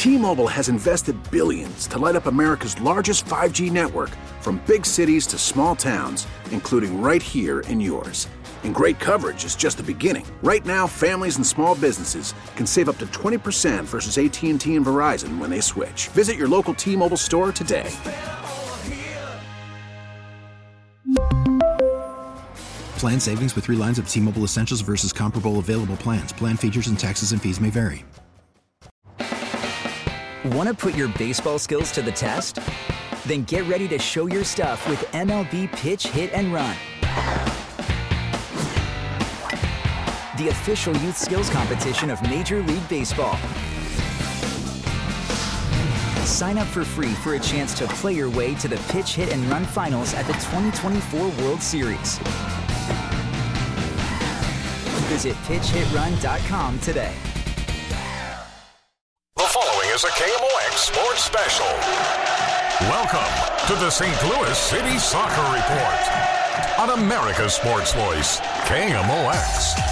T-Mobile has invested billions to light up America's largest 5G network, from big cities to small towns, including right here in yours. And great coverage is just the beginning. Right now, families and small businesses can save up to 20% versus AT&T and Verizon when they switch. Visit your local T-Mobile store today. Plan savings with 3 lines of T-Mobile Essentials versus comparable available plans. Plan features and taxes and fees may vary. Want to put your baseball skills to the test? Then get ready to show your stuff with MLB Pitch, Hit, and Run. The official youth skills competition of Major League Baseball. Sign up for free for a chance to play your way to the Pitch, Hit, and Run finals at the 2024 World Series. Visit pitchhitrun.com today. The following is a KMOX Sports Special. Welcome to the St. Louis City Soccer Report on America's Sports Voice, KMOX.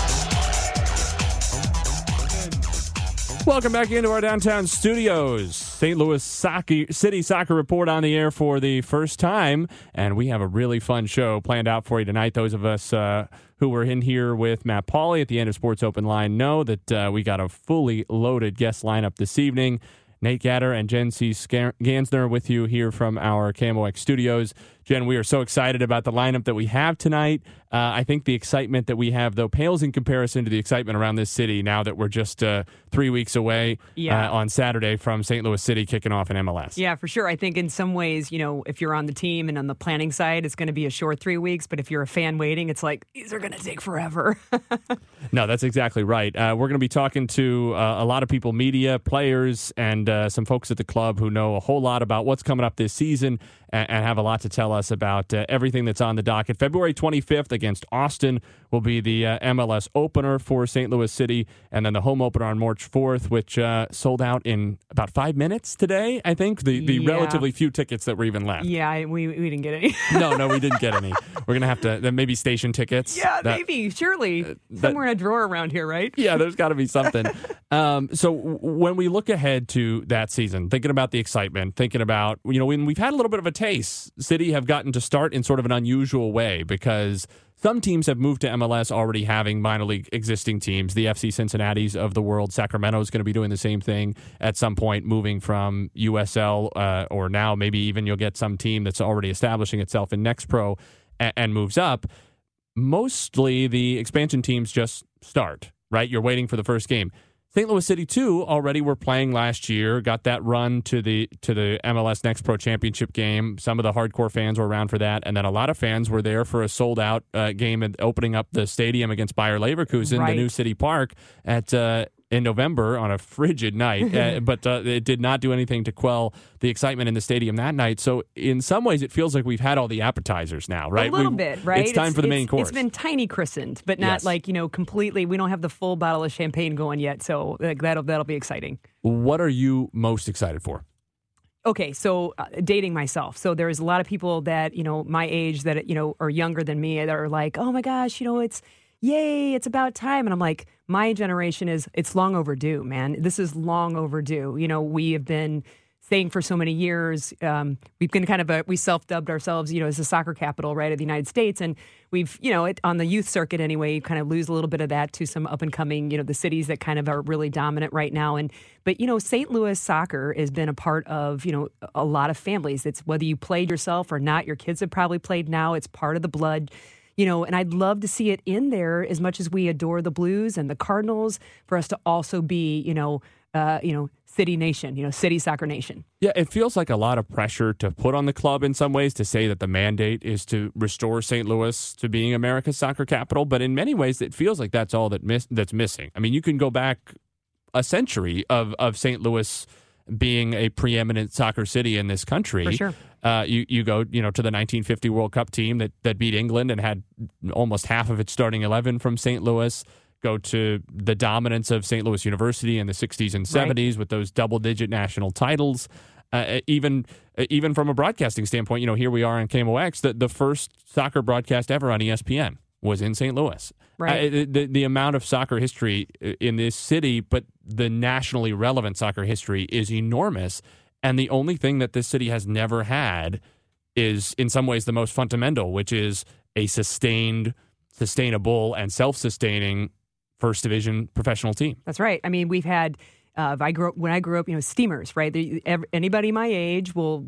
Welcome back into our downtown studios. St. Louis City Soccer Report on the air for the first time, and we have a really fun show planned out for you tonight. Those of us who were in here with Matt Pauley at the end of Sports Open Line know that we got a fully loaded guest lineup this evening. Nate Gatter and Jen C. Gansner with you here from our KMOX studios. Jen, we are so excited about the lineup that we have tonight. I think the excitement that we have, though, pales in comparison to the excitement around this city now that we're just 3 weeks away on Saturday from St. Louis City kicking off in MLS. Yeah, for sure. I think in some ways, you know, if you're on the team and on the planning side, it's going to be a short 3 weeks. But if you're a fan waiting, it's like, these are going to take forever. No, that's exactly right. We're going to be talking to a lot of people, media, players, and some folks at the club who know a whole lot about what's coming up this season and have a lot to tell us about everything that's on the docket. February 25th against Austin will be the MLS opener for St. Louis City, and then the home opener on March 4th, which sold out in about 5 minutes today, I think, the relatively few tickets that were even left. Yeah, we didn't get any. No, we didn't get any. We're going to have to, maybe station tickets. Yeah, maybe, surely. Somewhere in a drawer around here, right? Yeah, there's got to be something. So when we look ahead to that season, thinking about the excitement, thinking about, you know, when we've had a little bit of a taste, City have gotten to start in sort of an unusual way because some teams have moved to MLS already having minor league existing teams. The FC Cincinnati's of the world. Sacramento is going to be doing the same thing at some point, moving from USL or now maybe even you'll get some team that's already establishing itself in Next Pro and moves up. Mostly the expansion teams just start, right? You're waiting for the first game. St. Louis City, too, already were playing last year, got that run to the MLS Next Pro Championship game. Some of the hardcore fans were around for that, and then a lot of fans were there for a sold-out game and opening up the stadium against Bayer Leverkusen, the new City Park, in November on a frigid night, but it did not do anything to quell the excitement in the stadium that night. So in some ways, it feels like we've had all the appetizers now, right? A little bit, right? It's time for the main course. It's been tiny christened, but not completely. We don't have the full bottle of champagne going yet, so that'll be exciting. What are you most excited for? Okay, so dating myself. So there's a lot of people that, my age that, are younger than me that are like, oh my gosh, yay, it's about time. And I'm like, my generation it's long overdue, man. This is long overdue. We have been saying for so many years, we've been we self-dubbed ourselves, as the soccer capital, right, of the United States. And we've, on the youth circuit anyway, you kind of lose a little bit of that to some up and coming, the cities that kind of are really dominant right now. But St. Louis soccer has been a part of, a lot of families. It's whether you played yourself or not, your kids have probably played now. It's part of the blood. And I'd love to see it in there as much as we adore the Blues and the Cardinals, for us to also be, City Nation, City Soccer Nation. Yeah, it feels like a lot of pressure to put on the club in some ways to say that the mandate is to restore St. Louis to being America's soccer capital. But in many ways, it feels like that's all that's missing. I mean, you can go back a century of St. Louis being a preeminent soccer city in this country. For sure. You go, to the 1950 World Cup team that beat England and had almost half of its starting 11 from St. Louis. Go to the dominance of St. Louis University in the 60s and 70s with those double-digit national titles. Even from a broadcasting standpoint, here we are on KMOX, the first soccer broadcast ever on ESPN was in St. Louis. Right. The amount of soccer history in this city, but the nationally relevant soccer history is enormous. And the only thing that this city has never had is, in some ways, the most fundamental, which is a sustainable, and self-sustaining first division professional team. That's right. I mean, we've had. When I grew up, steamers, right? Anybody my age will,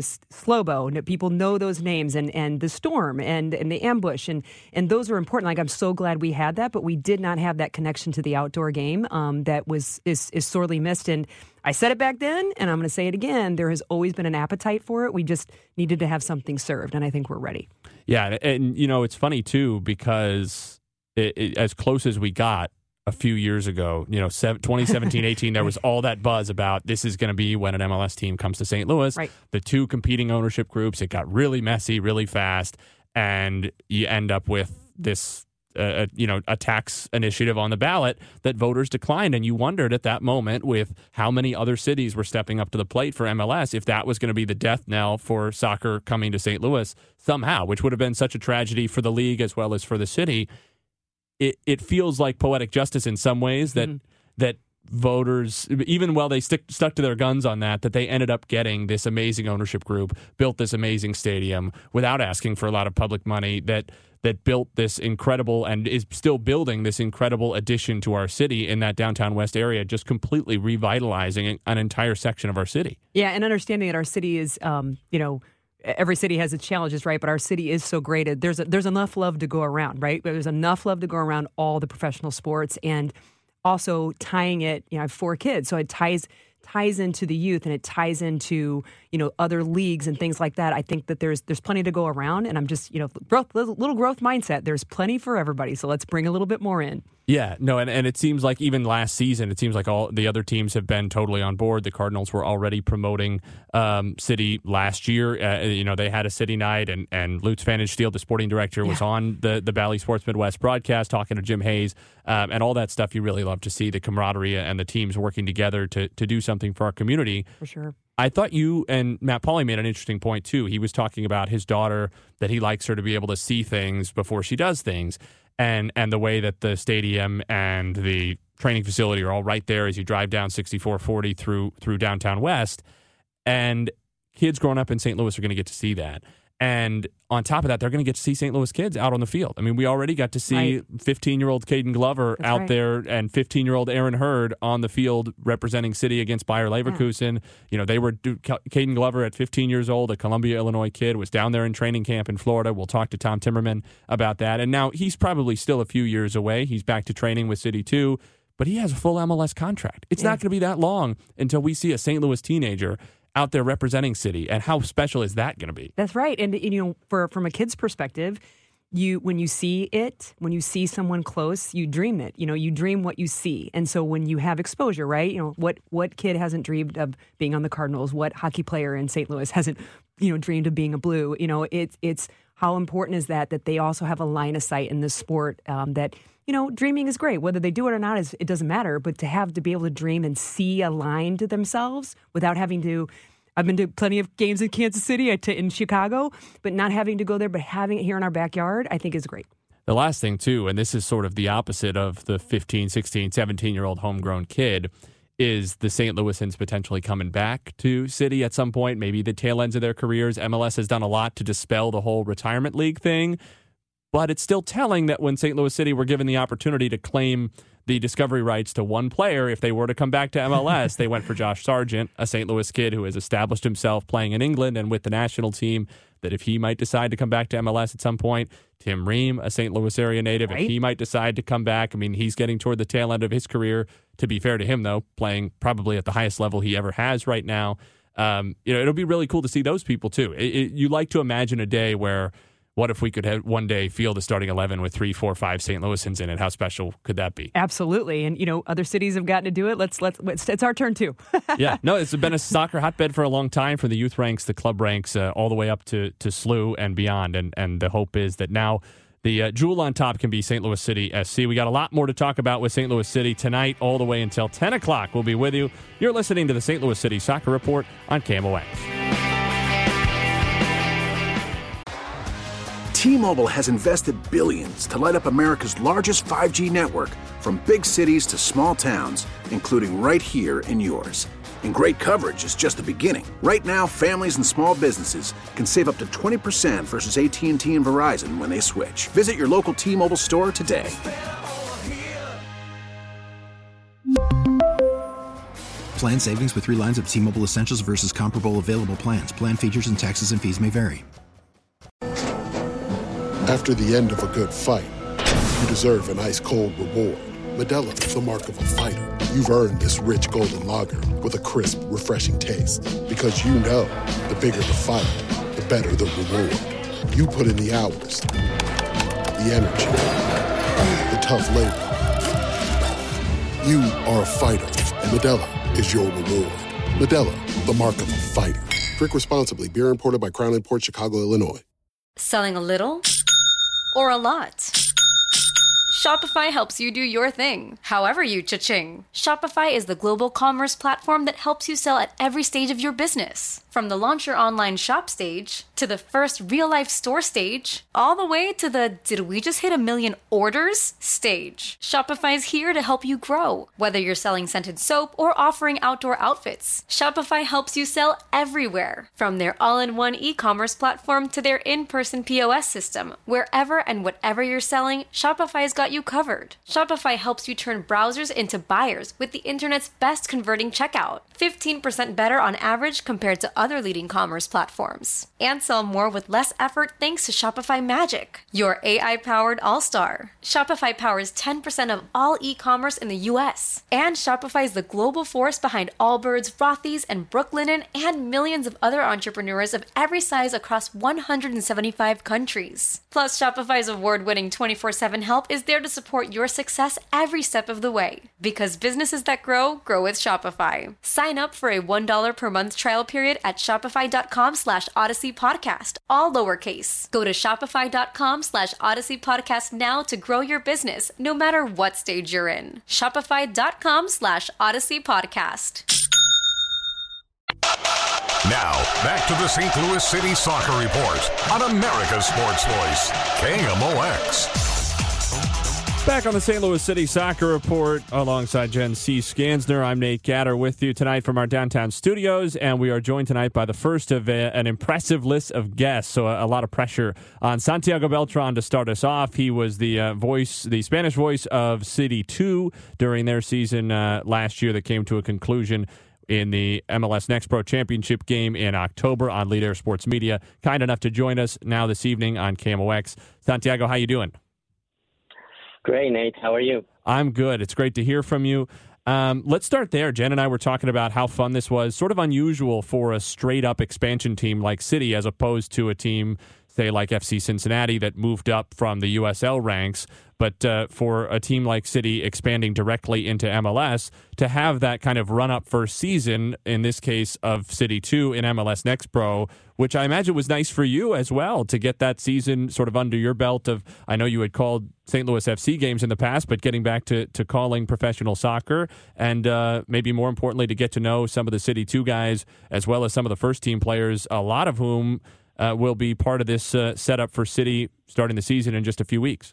Slobo. People know those names, and the Storm, and the Ambush, and those are important. Like, I'm so glad we had that, but we did not have that connection to the outdoor game that is sorely missed. And I said it back then, and I'm going to say it again. There has always been an appetite for it. We just needed to have something served, and I think we're ready. Yeah, and it's funny too, because as close as we got a few years ago, 2017-18, there was all that buzz about this is going to be when an MLS team comes to St. Louis. Right. The two competing ownership groups, it got really messy, really fast, and you end up with this, a tax initiative on the ballot that voters declined. And you wondered at that moment, with how many other cities were stepping up to the plate for MLS, if that was going to be the death knell for soccer coming to St. Louis somehow, which would have been such a tragedy for the league as well as for the city. It feels like poetic justice in some ways that voters, even while they stuck to their guns on that they ended up getting this amazing ownership group, built this amazing stadium without asking for a lot of public money, that built this incredible and is still building this incredible addition to our city in that downtown west area, just completely revitalizing an entire section of our city. Yeah, and understanding that our city is, every city has its challenges, right? But our city is so great. There's enough love to go around, right? There's enough love to go around all the professional sports, and also tying it. I have 4 kids, so it ties into the youth, and it ties into other leagues and things like that. I think that there's plenty to go around, and I'm just little growth mindset. There's plenty for everybody, so let's bring a little bit more in. Yeah, no, and it seems like even last season, it seems like all the other teams have been totally on board. The Cardinals were already promoting City last year. They had a City night, and Lutz Van Steele, the sporting director, was on the Bally Sports Midwest broadcast talking to Jim Hayes, and all that stuff you really love to see, the camaraderie and the teams working together to do something for our community. For sure. I thought you and Matt Pauley made an interesting point, too. He was talking about his daughter, that he likes her to be able to see things before she does things. And the way that the stadium and the training facility are all right there as you drive down 6440 through downtown West. And kids growing up in St. Louis are going to get to see that. And on top of that, they're going to get to see St. Louis kids out on the field. I mean, we already got to see 15-year-old Caden Glover out there, and 15-year-old Aaron Hurd on the field representing City against Bayer Leverkusen. Yeah. They were Caden Glover at 15 years old, a Columbia, Illinois kid, was down there in training camp in Florida. We'll talk to Tom Timmerman about that. And now he's probably still a few years away. He's back to training with City too, but he has a full MLS contract. It's not going to be that long until we see a St. Louis teenager out there representing City, and how special is that going to be? That's right. And from a kid's perspective, when you see someone close, you dream it. You dream what you see. And so when you have exposure, right? What kid hasn't dreamed of being on the Cardinals? What hockey player in St. Louis hasn't dreamed of being a Blue? It's how important is that they also have a line of sight in this sport, that dreaming is great. Whether they do it or not, it doesn't matter. But to be able to dream and see a line to themselves without having to. I've been to plenty of games in Kansas City, in Chicago, but not having to go there, but having it here in our backyard, I think is great. The last thing, too, and this is sort of the opposite of the 15, 16, 17-year-old homegrown kid, is the St. Louisans potentially coming back to City at some point, maybe the tail ends of their careers. MLS has done a lot to dispel the whole retirement league thing, but it's still telling that when St. Louis City were given the opportunity to claim the discovery rights to one player, if they were to come back to MLS, they went for Josh Sargent, a St. Louis kid who has established himself playing in England and with the national team, that if he might decide to come back to MLS at some point. Tim Ream, a St. Louis area native, if he might decide to come back. I mean, he's getting toward the tail end of his career, to be fair to him, though, playing probably at the highest level he ever has right now. It'll be really cool to see those people, too. You like to imagine a day where, what if we could have one day field a starting 11 with 3, 4, 5 St. Louisans in it? How special could that be? Absolutely. And, other cities have gotten to do it. It's our turn, too. Yeah. No, it's been a soccer hotbed for a long time, for the youth ranks, the club ranks, all the way up to SLU and beyond. And the hope is that now the jewel on top can be St. Louis City SC. We got a lot more to talk about with St. Louis City tonight, all the way until 10 o'clock. We'll be with you. You're listening to the St. Louis City Soccer Report on KMOX. T-Mobile has invested billions to light up America's largest 5G network, from big cities to small towns, including right here in yours. And great coverage is just the beginning. Right now, families and small businesses can save up to 20% versus AT&T and Verizon when they switch. Visit your local T-Mobile store today. Plan savings with 3 lines of T-Mobile Essentials versus comparable available plans. Plan features and taxes and fees may vary. After the end of a good fight, you deserve an ice-cold reward. Modelo is the mark of a fighter. You've earned this rich golden lager with a crisp, refreshing taste. Because you know, the bigger the fight, the better the reward. You put in the hours, the energy, the tough labor. You are a fighter, and Modelo is your reward. Modelo, the mark of a fighter. Drink responsibly. Beer imported by Crown Imports, Chicago, Illinois. Selling a little or a lot? Shopify helps you do your thing, however you cha-ching. Shopify is the global commerce platform that helps you sell at every stage of your business. From the launch your online shop stage, to the first real-life store stage, all the way to the did we just hit 1 million orders stage. Shopify's here to help you grow. Whether you're selling scented soap or offering outdoor outfits, Shopify helps you sell everywhere. From their all-in-one e-commerce platform to their in-person POS system, wherever and whatever you're selling, Shopify's got you covered. Shopify helps you turn browsers into buyers with the internet's best converting checkout. 15% better on average compared to other leading commerce platforms. And sell more with less effort thanks to Shopify Magic, your AI-powered all-star. Shopify powers 10% of all e-commerce in the U.S. And Shopify is the global force behind Allbirds, Rothy's, and Brooklinen, and millions of other entrepreneurs of every size across 175 countries. Plus, Shopify's award-winning 24/7 help is there to support your success every step of the way. Because businesses that grow, grow with Shopify. Sign up for a $1 per month trial period at shopify.com/Odyssey Podcast, all lowercase. Go to shopify.com/Odyssey Podcast now to grow your business, no matter what stage you're in. Shopify.com/Odyssey Podcast. Now, back to the St. Louis City Soccer Report on America's Sports Voice, KMOX. Back on the St. Louis City Soccer Report alongside Jen C. Skansner. I'm Nate Gatter with you tonight from our downtown studios, and we are joined tonight by the first of an impressive list of guests, so a lot of pressure on Santiago Beltran to start us off. He was the Spanish voice of City 2 during their season last year that came to a conclusion in the MLS Next Pro Championship game in October on Lead Air Sports Media. Kind enough to join us now this evening on KMOX. Santiago, how you doing? Great, Nate. How are you? I'm good. It's great to hear from you. Let's start there. Jen and I were talking about how fun this was. Sort of unusual for a straight-up expansion team like City as opposed to a team, say, like FC Cincinnati that moved up from the USL ranks. But for a team like City expanding directly into MLS, to have that kind of run-up first season, in this case of City 2 in MLS Next Pro, which I imagine was nice for you as well, to get that season sort of under your belt of, I know you had called St. Louis FC games in the past, but getting back to calling professional soccer, and maybe more importantly, to get to know some of the City 2 guys, as well as some of the first-team players, a lot of whom will be part of this setup for City starting the season in just a few weeks.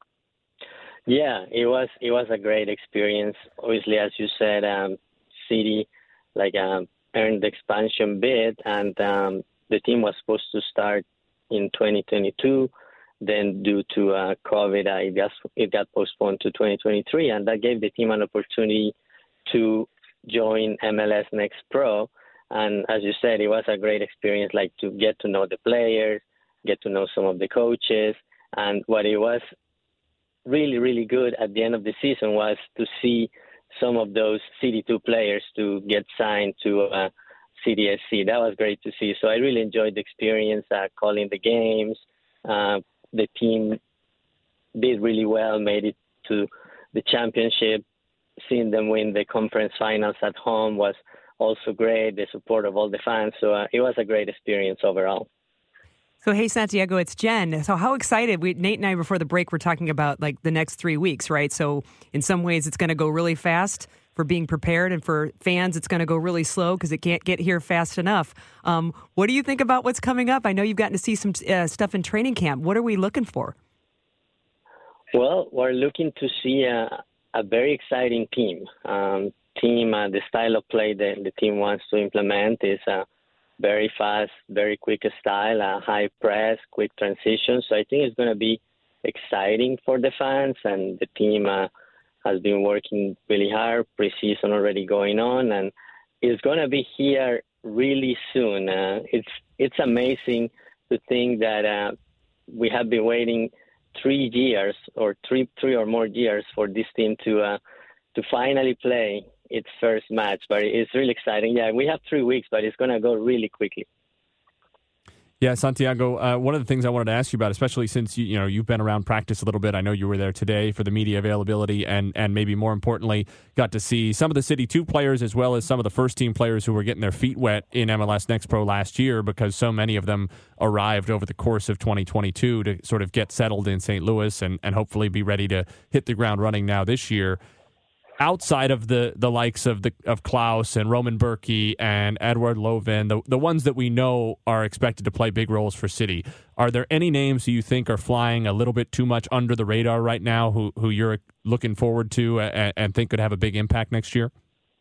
Yeah, it was a great experience. Obviously, as you said, City earned the expansion bid, and the team was supposed to start in 2022. Then, due to COVID, it got postponed to 2023, and that gave the team an opportunity to join MLS Next Pro. And as you said, it was a great experience, to get to know the players, get to know some of the coaches, and what it was really, really good at the end of the season was to see some of those City 2 players to get signed to City SC. That was great to see. So I really enjoyed the experience calling the games. The team did really well, made it to the championship. Seeing them win the conference finals at home was also great, the support of all the fans. So it was a great experience overall. So, hey, Santiago, it's Jen. So how excited. Nate and I, before the break, were talking about the next 3 weeks, right? So in some ways, it's going to go really fast. for being prepared, and for fans, it's going to go really slow because it can't get here fast enough. What do you think about what's coming up? I know you've gotten to see some stuff in training camp. What are we looking for? Well, we're looking to see a very exciting team. The style of play that the team wants to implement is very fast, very quick style, high press, quick transition. So I think it's going to be exciting for the fans, and the team has been working really hard, preseason already going on, and it's going to be here really soon. It's amazing to think that we have been waiting 3 years or three or more years for this team to finally play its first match. But it's really exciting. Yeah, we have 3 weeks, but it's going to go really quickly. Yeah, Santiago, one of the things I wanted to ask you about, especially since you've been around practice a little bit. I know you were there today for the media availability, and maybe more importantly, got to see some of the City 2 players as well as some of the first-team players who were getting their feet wet in MLS Next Pro last year, because so many of them arrived over the course of 2022 to sort of get settled in St. Louis and hopefully be ready to hit the ground running now this year. Outside of the likes of Klaus and Roman Berkey and Edward Lovin, the ones that we know are expected to play big roles for City, are there any names who you think are flying a little bit too much under the radar right now who you're looking forward to and think could have a big impact next year?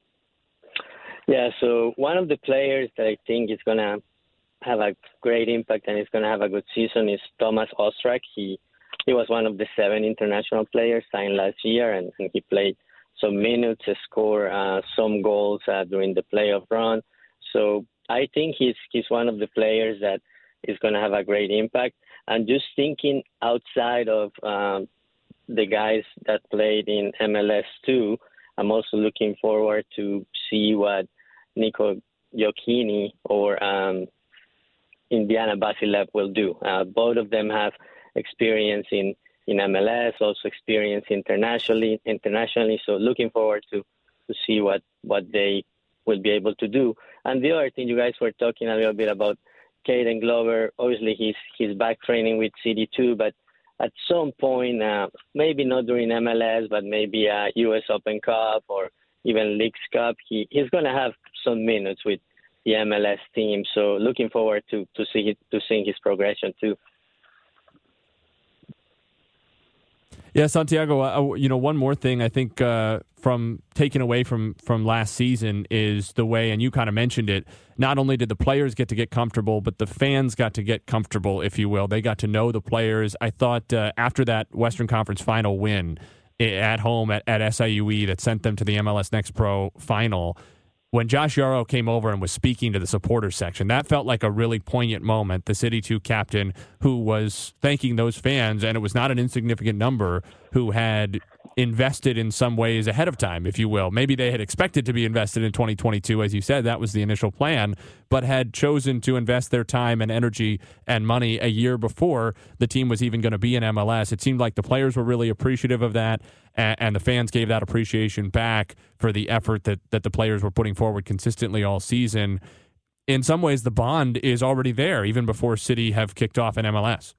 Yeah, so one of the players that I think is going to have a great impact and is going to have a good season is Thomas Ostrak. He was one of the 7 international players signed last year, and he played some minutes, score some goals during the playoff run. So I think he's one of the players that is going to have a great impact. And just thinking outside of the guys that played in MLS too, I'm also looking forward to see what Nico Gioacchini or Indiana Basilev will do. Both of them have experience in MLS, also experience internationally. So looking forward to see what they will be able to do. And the other thing, you guys were talking a little bit about Caden Glover. Obviously, he's back training with City 2, but at some point, maybe not during MLS, but maybe a U.S. Open Cup or even Leagues Cup, he's going to have some minutes with the MLS team. So looking forward to seeing his progression too. Yeah, Santiago, one more thing I think from taken away from last season is the way, and you kind of mentioned it, not only did the players get to get comfortable, but the fans got to get comfortable, if you will. They got to know the players. I thought after that Western Conference final win at home at SIUE that sent them to the MLS Next Pro final, when Josh Yaro came over and was speaking to the supporters section, that felt like a really poignant moment. The City 2 captain who was thanking those fans, and it was not an insignificant number, who had invested in some ways ahead of time, if you will. Maybe they had expected to be invested in 2022, as you said, that was the initial plan, but had chosen to invest their time and energy and money a year before the team was even going to be in MLS. It seemed like the players were really appreciative of that, and the fans gave that appreciation back for the effort that the players were putting forward consistently all season. In some ways, the bond is already there, even before City have kicked off in MLS.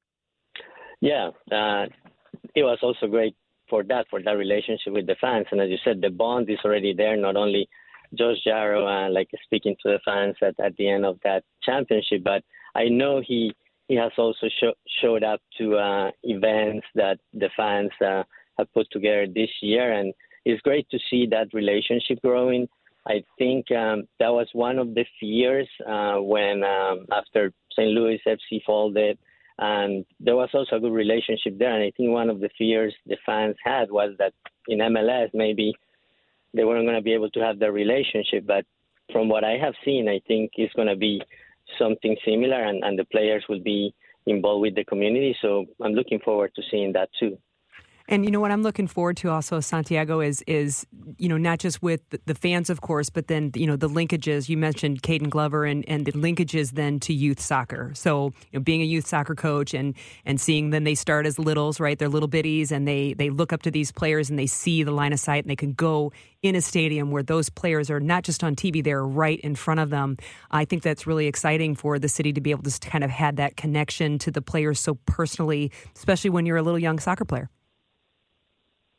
Yeah, it was also great for that relationship with the fans. And as you said, the bond is already there, not only Josh Yaro, speaking to the fans at the end of that championship, but I know he has also showed up to events that the fans have put together this year. And it's great to see that relationship growing. I think that was one of the fears when after St. Louis FC folded, and there was also a good relationship there. And I think one of the fears the fans had was that in MLS, maybe they weren't going to be able to have the relationship. But from what I have seen, I think it's going to be something similar, and the players will be involved with the community. So I'm looking forward to seeing that too. And what I'm looking forward to also, Santiago, is not just with the fans, of course, but then, the linkages. You mentioned Caden Glover and the linkages then to youth soccer. So, being a youth soccer coach and seeing them, they start as littles, right? They're little bitties, and they look up to these players and they see the line of sight, and they can go in a stadium where those players are not just on TV, they're right in front of them. I think that's really exciting for the city to be able to kind of have that connection to the players so personally, especially when you're a little young soccer player.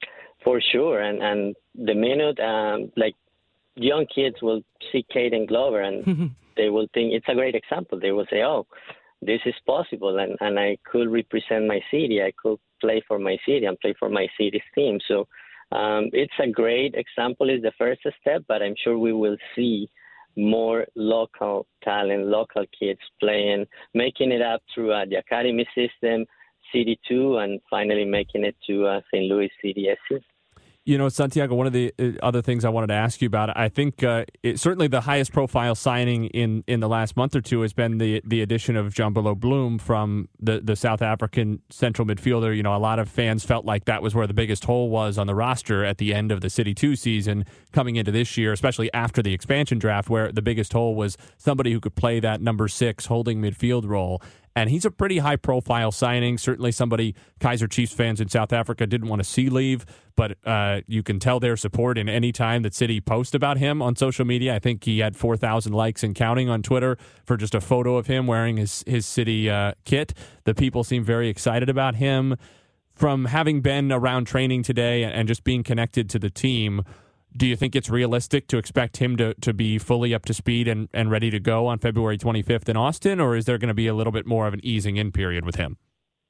For sure, and the minute like young kids will see Caden Glover and they will think it's a great example. They will say, "Oh, this is possible," and I could represent my city. I could play for my city and play for my city's team. So it's a great example. It's the first step, but I'm sure we will see more local talent, local kids playing, making it up through the academy system, City 2, and finally making it to St. Louis City SC. You know, Santiago, one of the other things I wanted to ask you about, I think certainly the highest profile signing in the last month or two has been the addition of Jean-Belo Bloom from the South African central midfielder. You know, a lot of fans felt like that was where the biggest hole was on the roster at the end of the City 2 season coming into this year, especially after the expansion draft, where the biggest hole was somebody who could play that number 6 holding midfield role. And he's a pretty high-profile signing, certainly somebody Kaizer Chiefs fans in South Africa didn't want to see leave, but you can tell their support in any time that City posts about him on social media. I think he had 4,000 likes and counting on Twitter for just a photo of him wearing his City kit. The people seem very excited about him. From having been around training today and just being connected to the team, do you think it's realistic to expect him to be fully up to speed and ready to go on February 25th in Austin, or is there going to be a little bit more of an easing in period with him?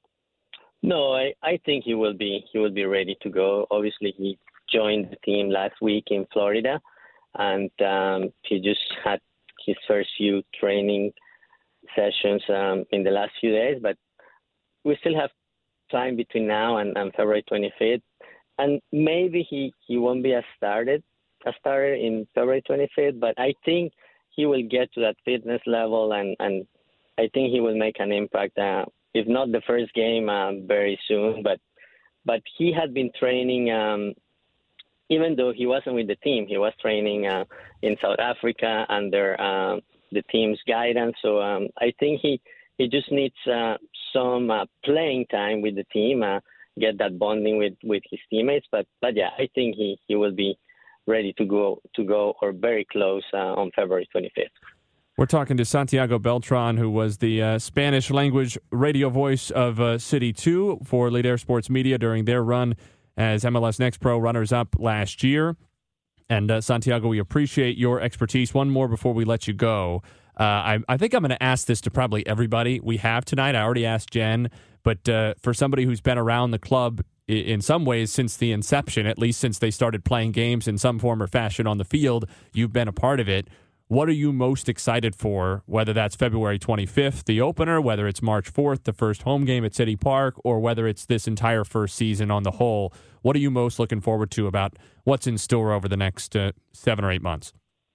No, I think he will be ready to go. Obviously, he joined the team last week in Florida, and he just had his first few training sessions in the last few days, but we still have time between now and February 25th. And maybe he won't be a starter in February 25th, but I think he will get to that fitness level, and I think he will make an impact, if not the first game, very soon. But he had been training, even though he wasn't with the team, he was training in South Africa under the team's guidance. So I think he just needs some playing time with the team, get that bonding with his teammates, but yeah, I think he will be ready to go or very close on February 25th. We're talking to Santiago Beltran, who was the Spanish language radio voice of City 2 for Leader Sports Media during their run as MLS Next Pro runners-up last year. And Santiago, we appreciate your expertise. One more before we let you go. I think I'm going to ask this to probably everybody we have tonight. I already asked Jen. But for somebody who's been around the club in some ways since the inception, at least since they started playing games in some form or fashion on the field, you've been a part of it. What are you most excited for, whether that's February 25th, the opener, whether it's March 4th, the first home game at City Park, or whether it's this entire first season on the whole? What are you most looking forward to about what's in store over the next 7 or 8 months?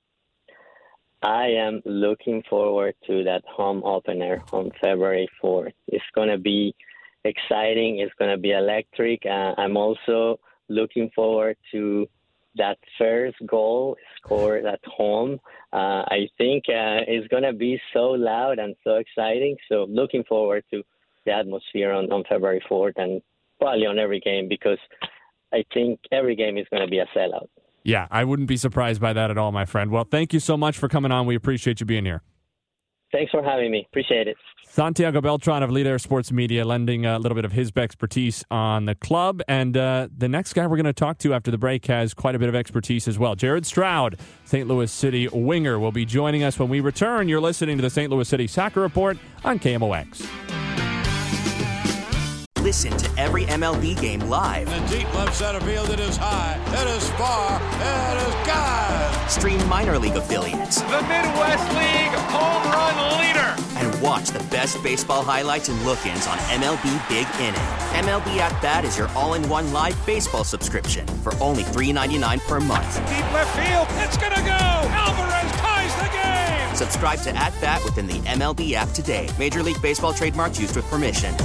I am looking forward to that home opener on February 4th. It's going to be exciting. It's going to be electric. I'm also looking forward to that first goal scored at home. I think it's going to be so loud and so exciting. So looking forward to the atmosphere on February 4th and probably on every game, because I think every game is going to be a sellout. Yeah, I wouldn't be surprised by that at all, my friend. Well, thank you so much for coming on. We appreciate you being here. Thanks for having me. Appreciate it. Santiago Beltran of Leader Sports Media lending a little bit of his expertise on the club. And the next guy we're going to talk to after the break has quite a bit of expertise as well. Jared Stroud, St. Louis City winger, will be joining us when we return. You're listening to the St. Louis City Soccer Report on KMOX. Listen to every MLB game live. In the deep left center field, it is high, it is far, it is gone. Stream minor league affiliates. The Midwest League home run leader. And watch the best baseball highlights and look-ins on MLB Big Inning. MLB At Bat is your all-in-one live baseball subscription for only $3.99 per month. Deep left field, it's gonna go. Alvarez ties the game. Subscribe to At Bat within the MLB app today. Major League Baseball trademarks used with permission.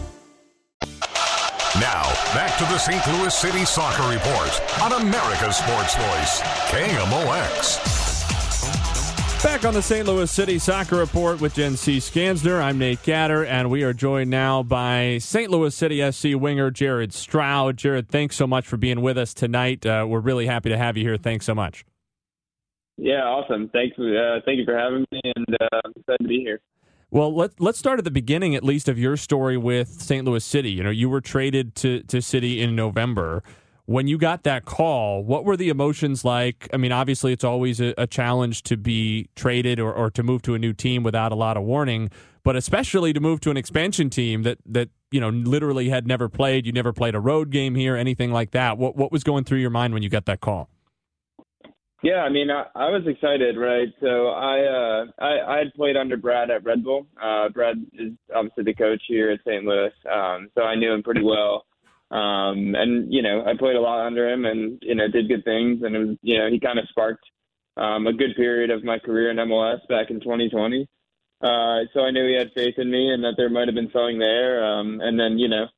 Now, back to the St. Louis City Soccer Report on America's Sports Voice, KMOX. Back on the St. Louis City Soccer Report with Jen C. Skansner. I'm Nate Gatter, and we are joined now by St. Louis City SC winger Jared Stroud. Jared, thanks so much for being with us tonight. We're really happy to have you here. Thanks so much. Yeah, awesome. Thank you for having me, and I'm excited to be here. Well, let's start at the beginning, at least, of your story with St. Louis City. You know, you were traded to City in November. When you got that call, what were the emotions like? I mean, obviously it's always a challenge to be traded or to move to a new team without a lot of warning, but especially to move to an expansion team that literally had never played. You never played a road game here, anything like that. What was going through your mind when you got that call? Yeah, I mean, I was excited, right? So I had played under Brad at Red Bull. Brad is obviously the coach here at St. Louis, so I knew him pretty well. And, I played a lot under him and, did good things. And, it was, he kind of sparked a good period of my career in MLS back in 2020. So I knew he had faith in me and that there might have been something there. And then,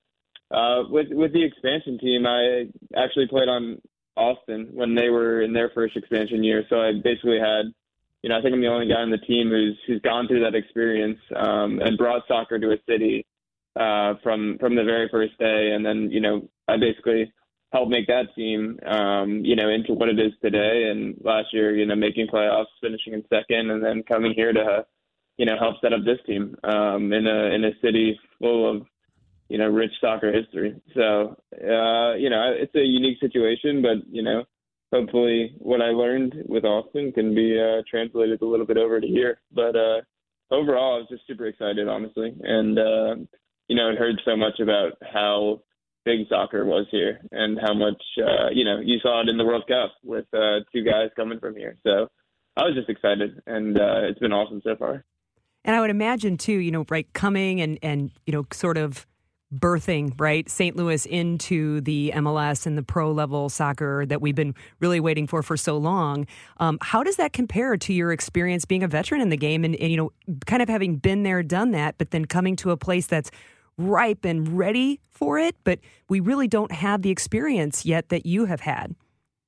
with the expansion team, I actually played on Austin when they were in their first expansion year. So I basically had, I think I'm the only guy on the team who's gone through that experience and brought soccer to a city from the very first day. And then, I basically helped make that team, into what it is today. And last year, making playoffs, finishing in second, and then coming here to, help set up this team in a city full of, rich soccer history. So, it's a unique situation, but, hopefully what I learned with Austin can be translated a little bit over to here. But overall, I was just super excited, honestly. And, I heard so much about how big soccer was here and how much, you saw it in the World Cup with two guys coming from here. So I was just excited, and it's been awesome so far. And I would imagine, too, right, coming and sort of birthing, right, St. Louis into the MLS and the pro level soccer that we've been really waiting for so long. How does that compare to your experience being a veteran in the game and kind of having been there, done that, but then coming to a place that's ripe and ready for it, but we really don't have the experience yet that you have had?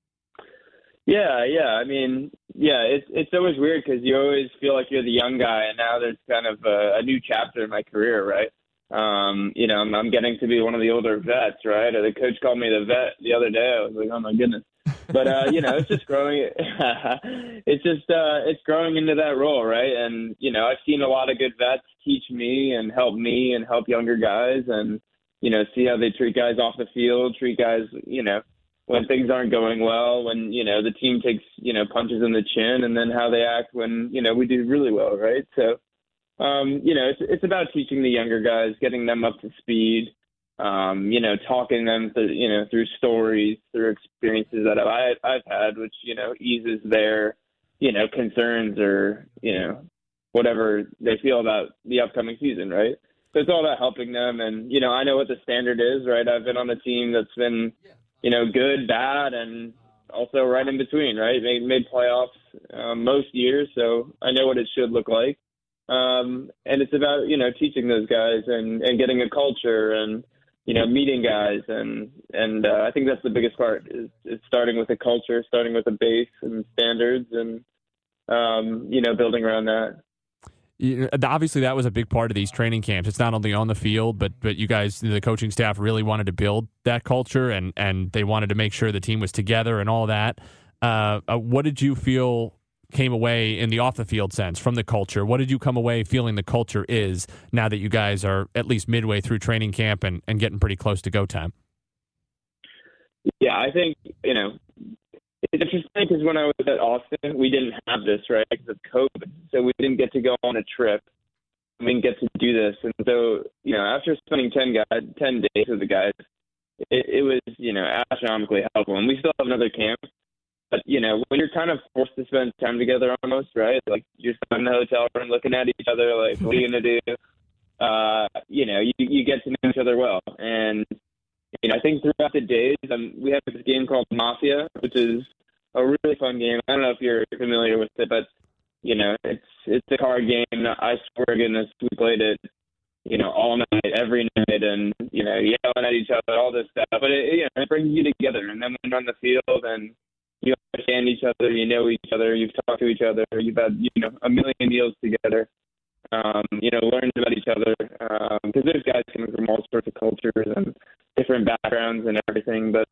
Yeah. I mean, it's always weird because you always feel like you're the young guy, and now there's kind of a new chapter in my career, right? I'm getting to be one of the older vets, right? The coach called me the vet the other day. I was like, oh my goodness. But, it's just growing. It's growing into that role, right? And, I've seen a lot of good vets teach me and help younger guys and, see how they treat guys off the field, treat guys, when things aren't going well, when, the team takes, punches in the chin, and then how they act when, we do really well, right? So, it's about teaching the younger guys, getting them up to speed, talking them through stories, through experiences that I've had, which, eases their, concerns or, whatever they feel about the upcoming season, right? So it's all about helping them. And, I know what the standard is, right? I've been on a team that's been, good, bad, and also right in between, right? Made playoffs most years, so I know what it should look like. And it's about, teaching those guys and getting a culture and, meeting guys. And I think that's the biggest part is starting with a culture, starting with a base and standards and, building around that. Obviously, that was a big part of these training camps. It's not only on the field, but you guys, the coaching staff, really wanted to build that culture, and they wanted to make sure the team was together and all that. What did you feel came away in the off-the-field sense from the culture? What did you come away feeling the culture is now that you guys are at least midway through training camp and getting pretty close to go time? Yeah, I think, it's interesting because when I was at Austin, we didn't have this, right, because of COVID. So we didn't get to go on a trip. We didn't get to do this. And so, after spending 10 days with the guys, it was, astronomically helpful. And we still have another camp. But, when you're kind of forced to spend time together almost, right, like you're sitting in the hotel room looking at each other, like, what are you going to do? You get to know each other well. And, I think throughout the days, we have this game called Mafia, which is a really fun game. I don't know if you're familiar with it, but, it's a card game. I swear to goodness, we played it, all night, every night, and, yelling at each other, all this stuff. But, it brings you together. And then when you're on the field and you understand each other, you know each other, you've talked to each other, you've had, a million meals together, learned about each other, because there's guys coming from all sorts of cultures and different backgrounds and everything, but,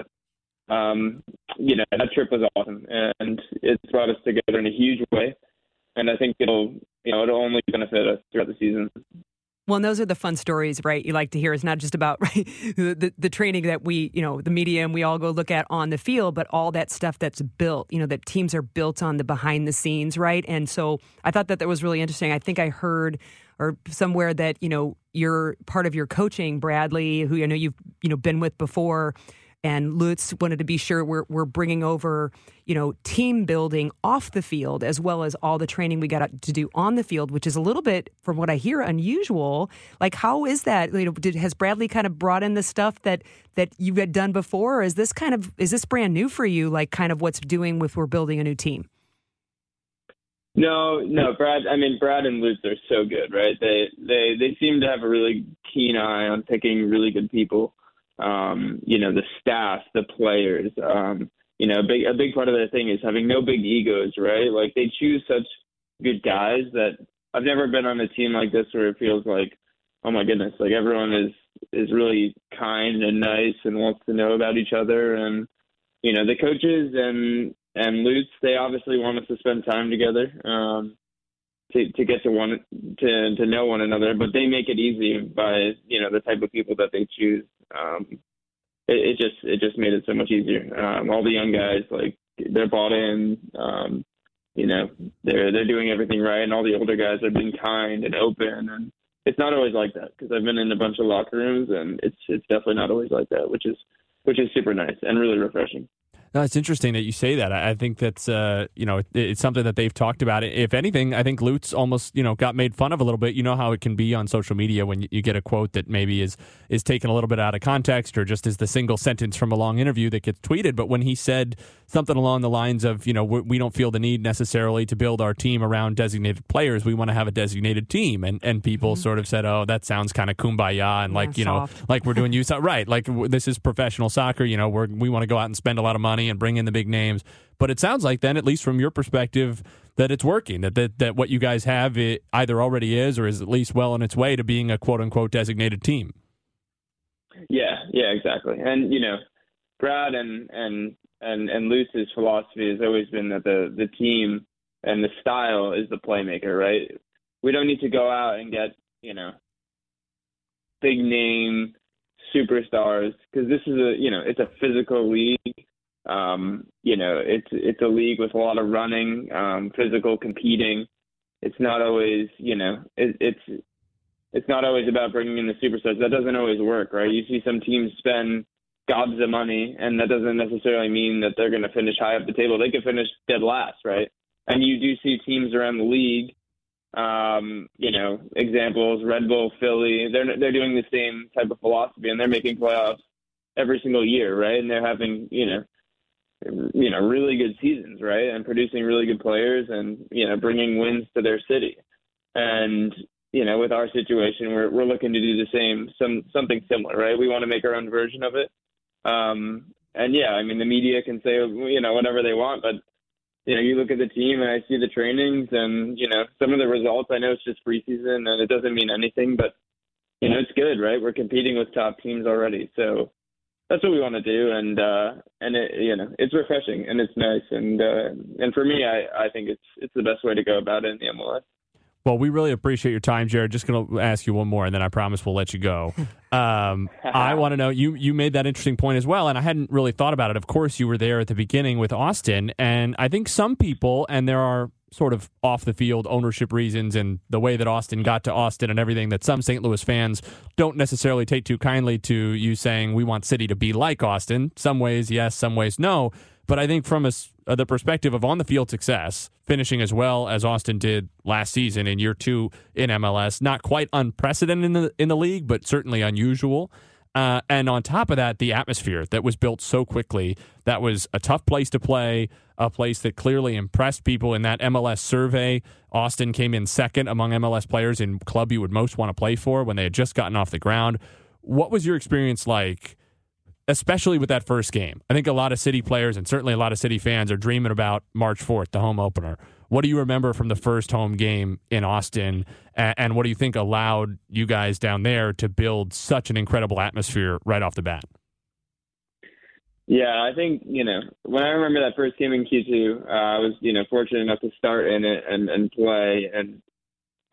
that trip was awesome, and it's brought us together in a huge way, and I think it'll only benefit us throughout the season. Well, and those are the fun stories, right? You like to hear. It's not just about right, the training that we, the media and we all go look at on the field, but all that stuff that's built, that teams are built on the behind the scenes, right? And so I thought that was really interesting. I think I heard or somewhere that, you're part of your coaching, Bradley, who I know you've, been with before, and Lutz wanted to be sure we're bringing over, team building off the field as well as all the training we got to do on the field, which is a little bit, from what I hear, unusual. Like, how is that? Has Bradley kind of brought in the stuff that you had done before, or is this brand new for you? Like, kind of what's doing with we're building a new team? No, Brad and Lutz are so good, right? They seem to have a really keen eye on picking really good people. The staff, the players, a big part of their thing is having no big egos, right? Like, they choose such good guys that I've never been on a team like this where it feels like, oh my goodness, like everyone is really kind and nice and wants to know about each other. And, the coaches and Lutz, they obviously want us to spend time together, to get to know one another, but they make it easy by, the type of people that they choose. It just made it so much easier. All the young guys, like, they're bought in, they're doing everything right. And all the older guys are being kind and open. And it's not always like that, because I've been in a bunch of locker rooms and it's definitely not always like that, which is super nice and really refreshing. No, it's interesting that you say that. I think that's, it's something that they've talked about. If anything, I think Lutz almost, got made fun of a little bit. You know how it can be on social media when you get a quote that maybe is taken a little bit out of context or just is the single sentence from a long interview that gets tweeted. But when he said something along the lines of, we don't feel the need necessarily to build our team around designated players. We want to have a designated team. And people sort of said, oh, that sounds kind of kumbaya. And like we're doing youth. Right. Like, this is professional soccer. We want to go out and spend a lot of money and bring in the big names. But it sounds like then, at least from your perspective, that it's working, that what you guys have, it either already is or is at least well on its way to being a quote-unquote designated team. Yeah, exactly. And, Brad and Lutz's philosophy has always been that the team and the style is the playmaker, right? We don't need to go out and get, big name superstars, because this is it's a physical league. It's a league with a lot of running, physical competing. It's not always, it's not always about bringing in the superstars. That doesn't always work, right? You see some teams spend gobs of money, and that doesn't necessarily mean that they're going to finish high up the table. They could finish dead last, right? And you do see teams around the league, examples, Red Bull, Philly, they're doing the same type of philosophy, and they're making playoffs every single year, right? And they're having, really good seasons, right? And producing really good players and, bringing wins to their city. And, with our situation, we're looking to do the same, something similar, right? We want to make our own version of it. The media can say, whatever they want, but, you look at the team and I see the trainings and, some of the results. I know it's just preseason and it doesn't mean anything, but, it's good, right? We're competing with top teams already. So that's what we want to do. And it's refreshing and it's nice. And for me, I think it's the best way to go about it in the MLS. Well, we really appreciate your time, Jared. Just going to ask you one more, and then I promise we'll let you go. I want to know, you made that interesting point as well, and I hadn't really thought about it. Of course, you were there at the beginning with Austin, and I think some people, and there are sort of off-the-field ownership reasons and the way that Austin got to Austin and everything, that some St. Louis fans don't necessarily take too kindly to you saying we want City to be like Austin. Some ways, yes, some ways, no. But I think from the perspective of on-the-field success, finishing as well as Austin did last season in year 2 in MLS, not quite unprecedented in the league, but certainly unusual. And on top of that, the atmosphere that was built so quickly, that was a tough place to play, a place that clearly impressed people in that MLS survey. Austin came in second among MLS players in club you would most want to play for when they had just gotten off the ground. What was your experience like, especially with that first game? I think a lot of City players and certainly a lot of City fans are dreaming about March 4th, the home opener. What do you remember from the first home game in Austin, and what do you think allowed you guys down there to build such an incredible atmosphere right off the bat? Yeah, I think, when I remember that first game in Q2, I was, fortunate enough to start in it and play. And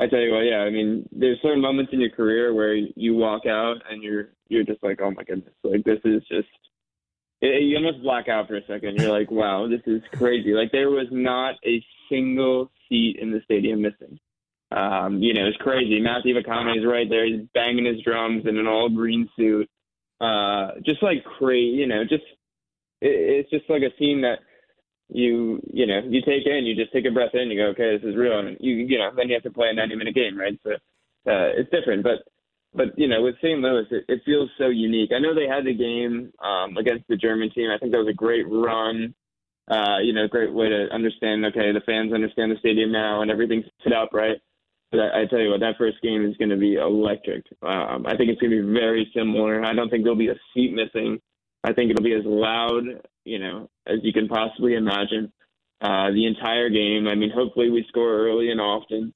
I tell you what, yeah, I mean, there's certain moments in your career where you walk out and you're just like, oh my goodness, like this is just, you almost black out for a second. You're like, wow, this is crazy. Like there was not a single seat in the stadium missing. It's crazy. Matthew McConaughey is right there. He's banging his drums in an all green suit. Just like crazy, it's just like a scene that you take in, you just take a breath in, you go, okay, this is real. And then you have to play a 90-minute game, right? So, it's different, but with St. Louis, it feels so unique. I know they had the game, against the German team. I think that was a great run. Great way to understand, okay, the fans understand the stadium now and everything's set up, right? But I tell you what, that first game is going to be electric. I think it's going to be very similar. I don't think there'll be a seat missing. I think it'll be as loud, as you can possibly imagine. The entire game. I mean, hopefully we score early and often.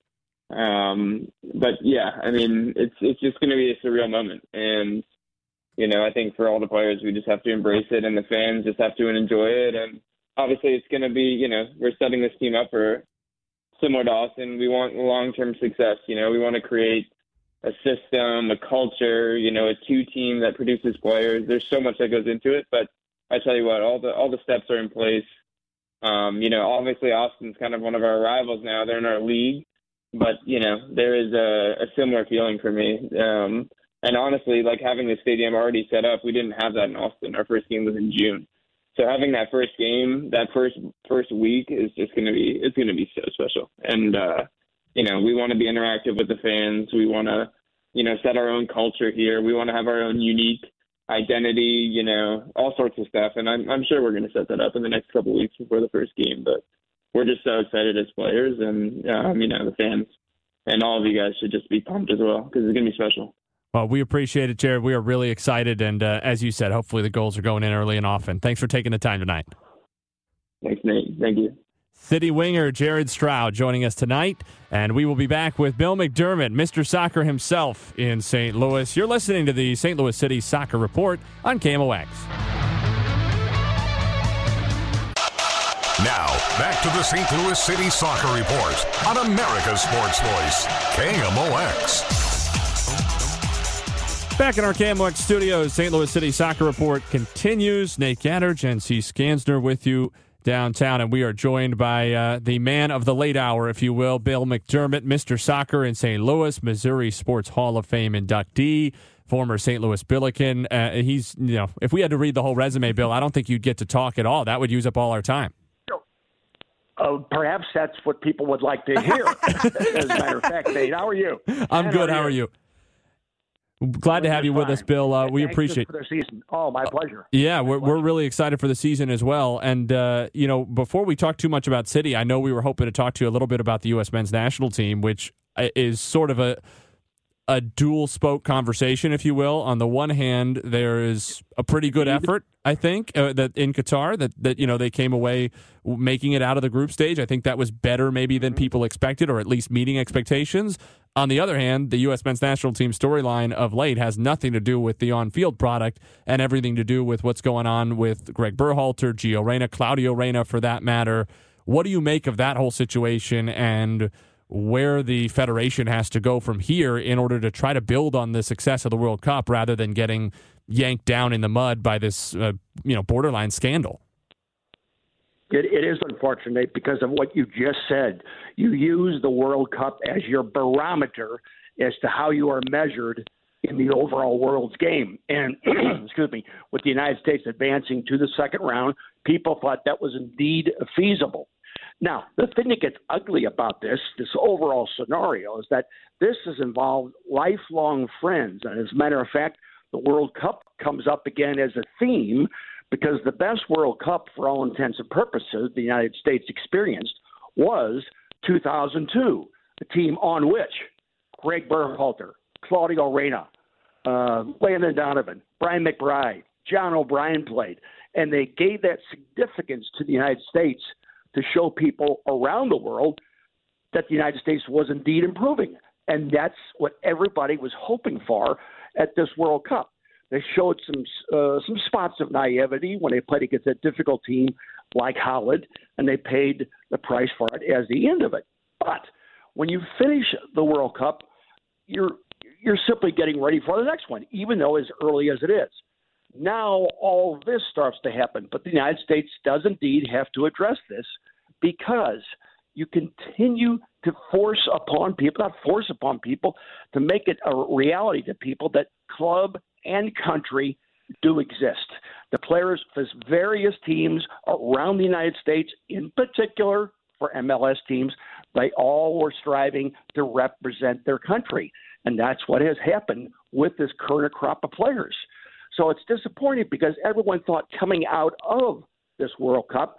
But yeah, I mean, it's just going to be a surreal moment. And, I think for all the players, we just have to embrace it, and the fans just have to enjoy it. And obviously it's going to be, we're setting this team up for similar to Austin. We want long-term success. We want to create a system, a culture, a two-team that produces players. There's so much that goes into it, but I tell you what, all the steps are in place. Obviously Austin's kind of one of our rivals now. They're in our league, but there is a similar feeling for me. And honestly, like having the stadium already set up, we didn't have that in Austin. Our first game was in June. So having that first game, that first week is just going to be so special. And, we want to be interactive with the fans. We want to, set our own culture here. We want to have our own unique identity, all sorts of stuff. And I'm sure we're going to set that up in the next couple of weeks before the first game. But we're just so excited as players, and, the fans and all of you guys should just be pumped as well, because it's going to be special. Well, we appreciate it, Jared. We are really excited. And as you said, hopefully the goals are going in early and often. Thanks for taking the time tonight. Thanks, Nate. Thank you. City winger Jared Stroud joining us tonight. And we will be back with Bill McDermott, Mr. Soccer himself in St. Louis. You're listening to the St. Louis City Soccer Report on KMOX. Now, back to the St. Louis City Soccer Report on America's Sports Voice, KMOX. Back in our KMOX studios, St. Louis City Soccer Report continues. Nate Gatter, Jen C. Skansner with you downtown, and we are joined by the man of the late hour, if you will, Bill McDermott, Mr. Soccer in St. Louis, Missouri Sports Hall of Fame inductee, former St. Louis Billiken. He's, if we had to read the whole resume, Bill, I don't think you'd get to talk at all. That would use up all our time. Perhaps that's what people would like to hear. As a matter of fact, Nate, how are you? I'm good. How are you? Glad to have you with us, Bill. We appreciate for the season. Oh, my pleasure. Yeah, we're really excited for the season as well. And, before we talk too much about City, I know we were hoping to talk to you a little bit about the U.S. men's national team, which is sort of a dual-spoke conversation, if you will. On the one hand, there is a pretty good effort, I think, that in Qatar, that they came away making it out of the group stage. I think that was better maybe than people expected, or at least meeting expectations. On the other hand, the U.S. men's national team storyline of late has nothing to do with the on-field product and everything to do with what's going on with Greg Berhalter, Gio Reyna, Claudio Reyna, for that matter. What do you make of that whole situation, and where the federation has to go from here in order to try to build on the success of the World Cup rather than getting yanked down in the mud by this, borderline scandal? It is unfortunate because of what you just said. You use the World Cup as your barometer as to how you are measured in the overall world's game. And, with the United States advancing to the second round, people thought that was indeed feasible. Now, the thing that gets ugly about this overall scenario, is that this has involved lifelong friends. And as a matter of fact, the World Cup comes up again as a theme because the best World Cup, for all intents and purposes, the United States experienced was 2002, the team on which Greg Berhalter, Claudio Reyna, Landon Donovan, Brian McBride, John O'Brien played. And they gave that significance to the United States to show people around the world that the United States was indeed improving. And that's what everybody was hoping for at this World Cup. They showed some spots of naivety when they played against a difficult team like Holland, and they paid the price for it as the end of it. But when you finish the World Cup, you're simply getting ready for the next one, even though as early as it is. Now all this starts to happen, but the United States does indeed have to address this because you continue to force upon people to make it a reality to people that club and country do exist. The players for various teams around the United States, in particular for MLS teams, they all were striving to represent their country. And that's what has happened with this current crop of players. So it's disappointing because everyone thought coming out of this World Cup,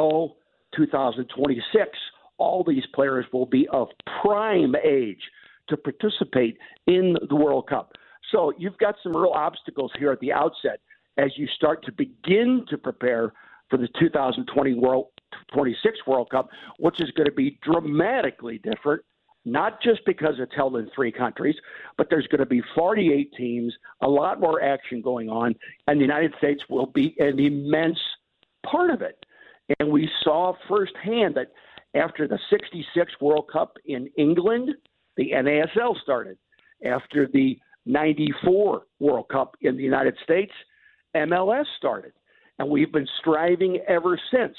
2026, all these players will be of prime age to participate in the World Cup. So you've got some real obstacles here at the outset as you start to begin to prepare for the 2026 World Cup, which is going to be dramatically different, not just because it's held in 3 countries, but there's going to be 48 teams, a lot more action going on, and the United States will be an immense part of it. And we saw firsthand that after the 66 World Cup in England, the NASL started. After the 94 World Cup in the United States, MLS started. And we've been striving ever since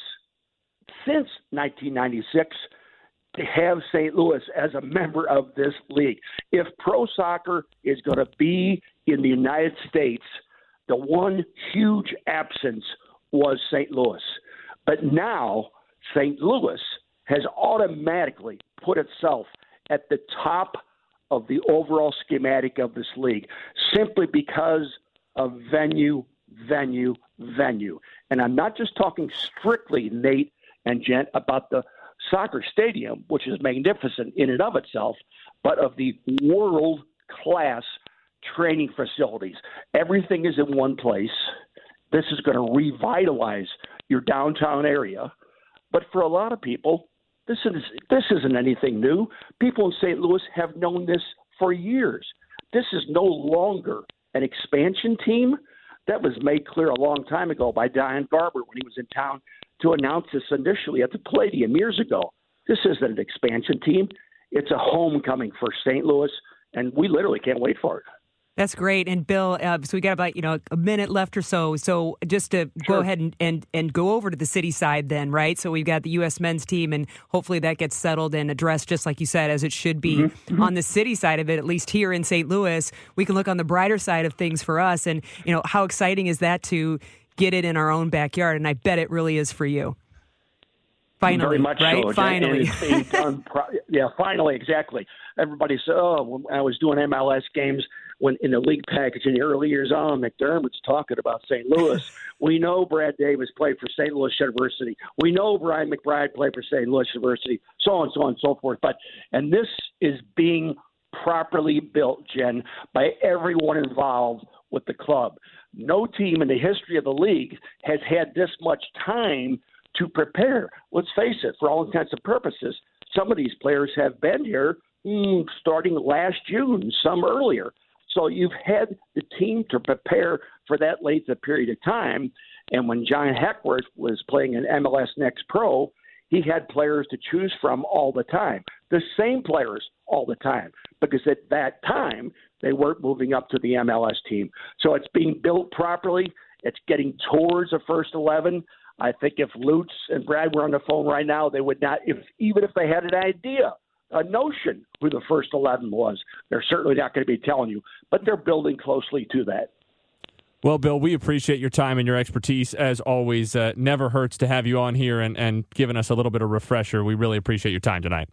1996, to have St. Louis as a member of this league. If pro soccer is going to be in the United States, the one huge absence was St. Louis. But now St. Louis has automatically put itself at the top of the overall schematic of this league simply because of venue. And I'm not just talking strictly, Nate and Jen, about the soccer stadium, which is magnificent in and of itself, but of the world-class training facilities. Everything is in one place. This is going to revitalize your downtown area. But for a lot of people, this isn't anything new. People in St. Louis have known this for years. This is no longer an expansion team. That was made clear a long time ago by Diane Garber when he was in town to announce this initially at the Palladium years ago. This isn't an expansion team. It's a homecoming for St. Louis, and we literally can't wait for it. That's great. And Bill, so we got about a minute left or so. So just to go ahead and go over to the city side then, right? So we've got the U.S. men's team, and hopefully that gets settled and addressed just like you said, as it should be. Mm-hmm. On the city side of it, at least here in St. Louis, we can look on the brighter side of things for us. And, how exciting is that to get it in our own backyard? And I bet it really is for you. Finally, very much right? so. Finally. And it's being done finally, exactly. Everybody said, when I was doing MLS games when in the league package in the early years, McDermott's talking about St. Louis. We know Brad Davis played for St. Louis University. We know Brian McBride played for St. Louis University, so on and so forth. And this is being properly built, Jen, by everyone involved with the club. No team in the history of the league has had this much time to prepare. Let's face it, for all intents and purposes, some of these players have been here starting last June, some earlier. So you've had the team to prepare for that length of period of time. And when John Heckworth was playing in MLS Next Pro, he had players to choose from all the time, the same players all the time, because at that time they weren't moving up to the MLS team. So it's being built properly. It's getting towards a first 11. I think if Lutz and Brad were on the phone right now, they would not, even if they had an idea, a notion who the first 11 was, they're certainly not going to be telling you, but they're building closely to that. Well, Bill, we appreciate your time and your expertise as always. Never hurts to have you on here and giving us a little bit of refresher. We really appreciate your time tonight.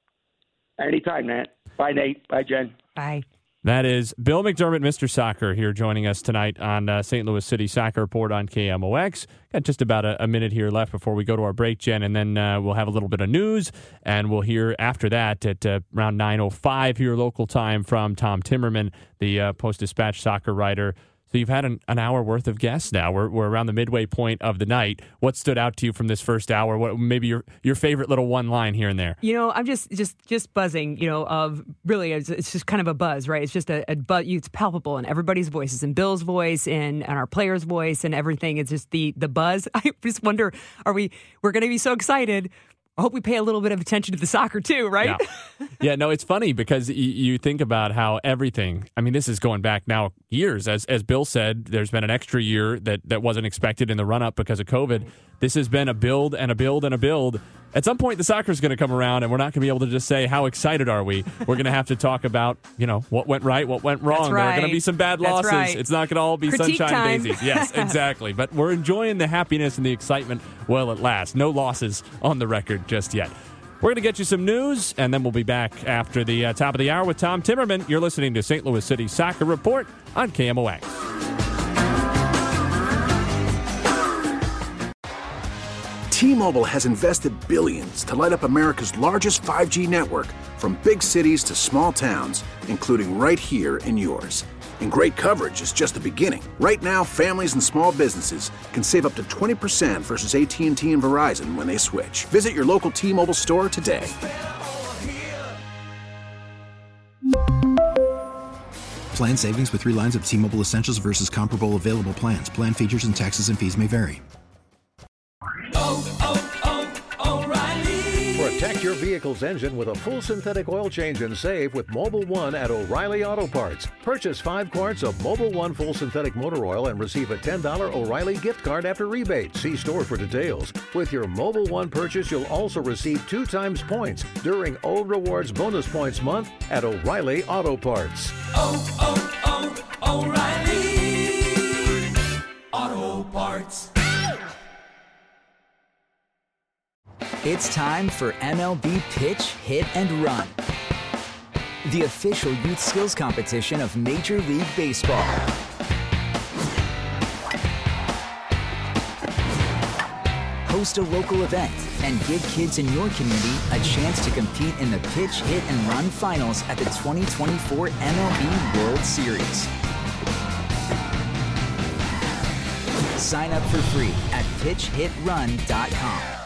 Anytime, Nat. Bye, Nate. Bye, Jen. Bye. That is Bill McDermott, Mr. Soccer, here joining us tonight on St. Louis City Soccer Report on KMOX. Got just about a minute here left before we go to our break, Jen, and then we'll have a little bit of news, and we'll hear after that at around 9:05 here local time from Tom Timmerman, the Post-Dispatch soccer writer. So you've had an hour worth of guests now. We're around the midway point of the night. What stood out to you from this first hour? What maybe your favorite little one line here and there? I'm just buzzing. Of really, it's just kind of a buzz, right? It's just a buzz. It's palpable in everybody's voices, in Bill's voice, and our players' voice, and everything. It's just the buzz. I just wonder, we're going to be so excited. I hope we pay a little bit of attention to the soccer too, right? Yeah, no, it's funny because you think about how everything, I mean, this is going back now years. As Bill said, there's been an extra year that wasn't expected in the run-up because of COVID. This has been a build and a build and a build. At some point, the soccer is going to come around, and we're not going to be able to just say, how excited are we? We're going to have to talk about, what went right, what went wrong. That's right. There are going to be some bad losses. Right. It's not going to all be Critique sunshine time. and daisies. Yes, exactly. But we're enjoying the happiness and the excitement while it lasts. No losses on the record just yet. We're going to get you some news, and then we'll be back after the top of the hour with Tom Timmerman. You're listening to St. Louis City Soccer Report on KMOX. T-Mobile has invested billions to light up America's largest 5G network, from big cities to small towns, including right here in yours. And great coverage is just the beginning. Right now, families and small businesses can save up to 20% versus AT&T and Verizon when they switch. Visit your local T-Mobile store today. Plan savings with 3 lines of T-Mobile Essentials versus comparable available plans. Plan features and taxes and fees may vary. Protect your vehicle's engine with a full synthetic oil change and save with Mobil 1 at O'Reilly Auto Parts. Purchase 5 quarts of Mobil 1 full synthetic motor oil and receive a $10 O'Reilly gift card after rebate. See store for details. With your Mobil 1 purchase, you'll also receive 2 times points during O Rewards Bonus Points Month at O'Reilly Auto Parts. O'Reilly Auto Parts. It's time for MLB Pitch, Hit, and Run, the official youth skills competition of Major League Baseball. Host a local event and give kids in your community a chance to compete in the Pitch, Hit, and Run finals at the 2024 MLB World Series. Sign up for free at pitchhitrun.com.